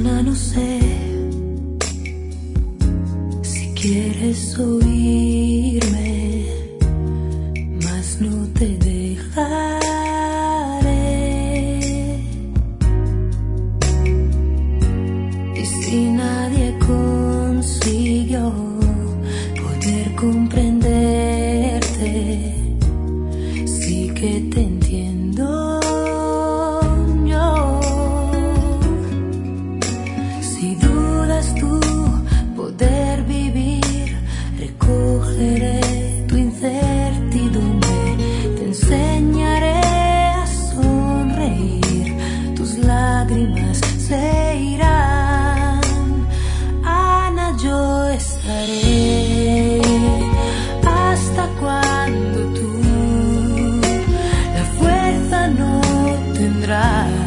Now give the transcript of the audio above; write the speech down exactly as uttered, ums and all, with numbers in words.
Ana, no sé si quieres oírme, mas no te dejaré. Y si nadie consiguió poder comprenderte, sí que te entiendo. Poder vivir, recogeré tu incertidumbre, te enseñaré a sonreír, tus lágrimas se irán. Ana, yo estaré hasta cuando tú la fuerza no tendrás.